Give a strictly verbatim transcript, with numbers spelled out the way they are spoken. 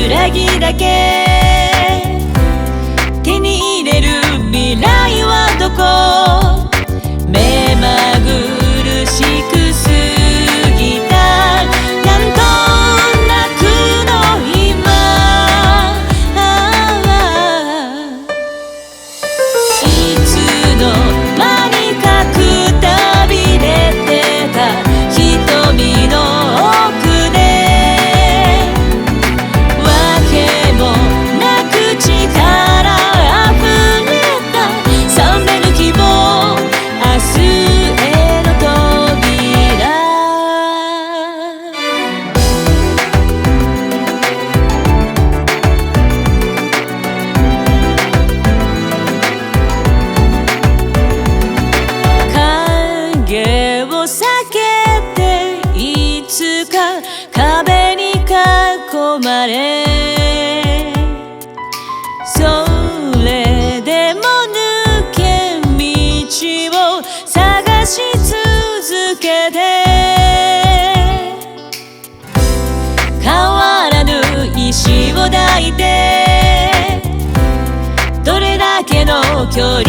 揺らぎだけ手に入れる未来はどこ？目まぐるしく過ぎたなんとなくの今、いつの間にかくたびれてた瞳の奥でわけもなく力あふれた覚めぬ希望、明日への扉。影を避けていつか壁に囲まれ、それでも抜け道を探し続けて変わらぬ意志を抱いてどれだけの距離